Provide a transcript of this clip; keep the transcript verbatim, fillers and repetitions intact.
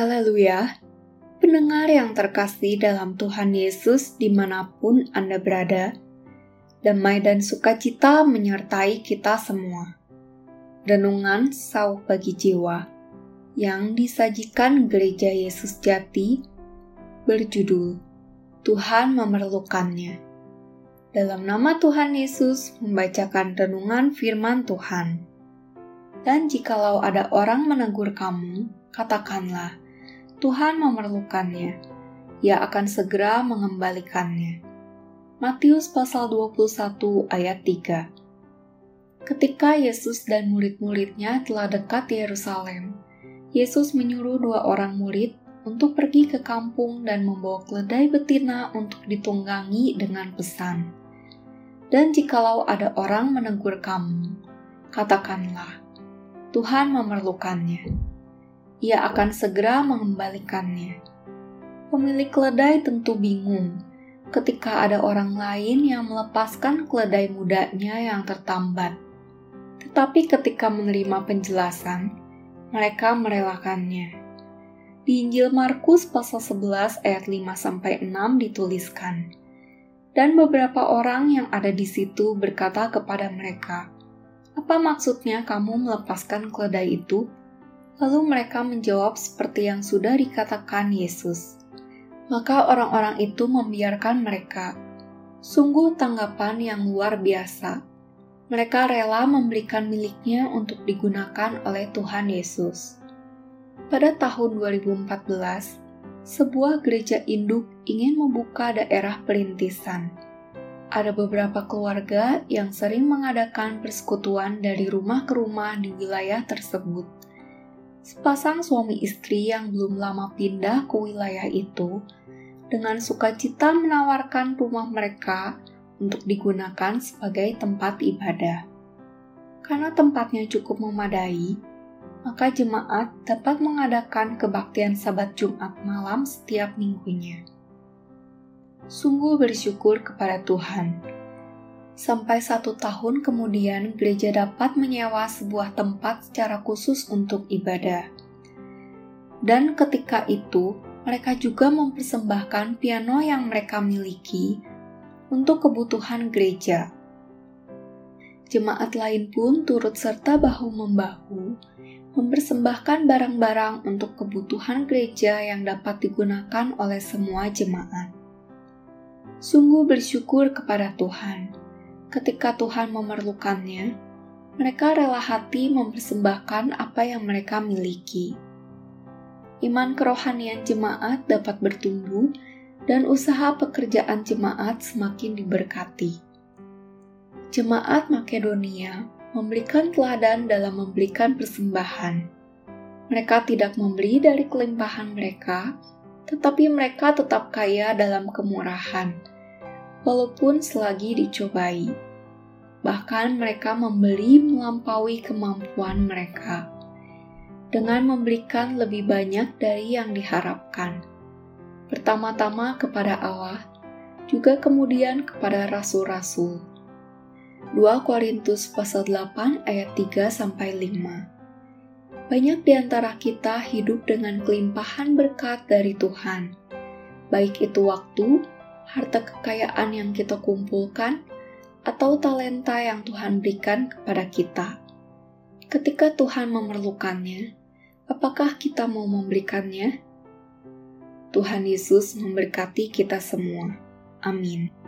Haleluya, pendengar yang terkasih dalam Tuhan Yesus dimanapun Anda berada, damai dan sukacita menyertai kita semua. Renungan Sauh Bagi Jiwa yang disajikan Gereja Yesus Jati berjudul Tuhan Memerlukannya. Dalam nama Tuhan Yesus membacakan renungan firman Tuhan. Dan jikalau ada orang menegur kamu, katakanlah, Tuhan memerlukannya, Ia akan segera mengembalikannya. Matius pasal dua puluh satu ayat tiga. Ketika Yesus dan murid-muridnya telah dekat Yerusalem, Yesus menyuruh dua orang murid untuk pergi ke kampung dan membawa keledai betina untuk ditunggangi dengan pesan. Dan jikalau ada orang menegur kamu, katakanlah, Tuhan memerlukannya, Ia akan segera mengembalikannya. Pemilik keledai tentu bingung ketika ada orang lain yang melepaskan keledai mudanya yang tertambat. Tetapi ketika menerima penjelasan, mereka merelakannya. Di Injil Markus pasal sebelas ayat lima sampai enam dituliskan, dan beberapa orang yang ada di situ berkata kepada mereka, "Apa maksudnya kamu melepaskan keledai itu?" Lalu mereka menjawab seperti yang sudah dikatakan Yesus. Maka orang-orang itu membiarkan mereka. Sungguh tanggapan yang luar biasa. Mereka rela memberikan miliknya untuk digunakan oleh Tuhan Yesus. Pada tahun dua ribu empat belas, sebuah gereja induk ingin membuka daerah perintisan. Ada beberapa keluarga yang sering mengadakan persekutuan dari rumah ke rumah di wilayah tersebut. Sepasang suami istri yang belum lama pindah ke wilayah itu, dengan sukacita menawarkan rumah mereka untuk digunakan sebagai tempat ibadah. Karena tempatnya cukup memadai, maka jemaat dapat mengadakan kebaktian Sabat Jumat malam setiap minggunya. Sungguh bersyukur kepada Tuhan. Sampai satu tahun kemudian gereja dapat menyewa sebuah tempat secara khusus untuk ibadah. Dan ketika itu, mereka juga mempersembahkan piano yang mereka miliki untuk kebutuhan gereja. Jemaat lain pun turut serta bahu-membahu mempersembahkan barang-barang untuk kebutuhan gereja yang dapat digunakan oleh semua jemaat. Sungguh bersyukur kepada Tuhan. Ketika Tuhan memerlukannya, mereka rela hati mempersembahkan apa yang mereka miliki. Iman kerohanian jemaat dapat bertumbuh dan usaha pekerjaan jemaat semakin diberkati. Jemaat Makedonia memberikan teladan dalam memberikan persembahan. Mereka tidak memberi dari kelimpahan mereka, tetapi mereka tetap kaya dalam kemurahan, walaupun selagi dicobai. Bahkan mereka memberi melampaui kemampuan mereka, dengan memberikan lebih banyak dari yang diharapkan. Pertama-tama kepada Allah, juga kemudian kepada rasul-rasul. dua Korintus pasal delapan ayat tiga sampai lima. Banyak di antara kita hidup dengan kelimpahan berkat dari Tuhan, baik itu waktu, harta kekayaan yang kita kumpulkan, atau talenta yang Tuhan berikan kepada kita. Ketika Tuhan memerlukannya, apakah kita mau memberikannya? Tuhan Yesus memberkati kita semua. Amin.